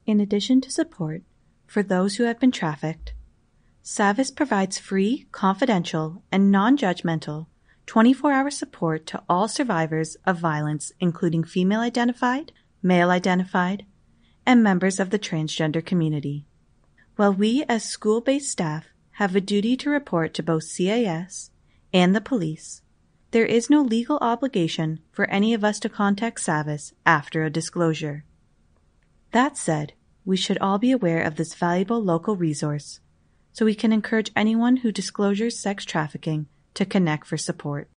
In addition to support for those who have been trafficked, SAVIS provides free, confidential, and non-judgmental 24-hour support to all survivors of violence, including female-identified, male-identified, and members of the transgender community. While we as school-based staff have a duty to report to both CAS and the police, there is no legal obligation for any of us to contact SAVIS after a disclosure. That said, we should all be aware of this valuable local resource, so we can encourage anyone who discloses sex trafficking to connect for support.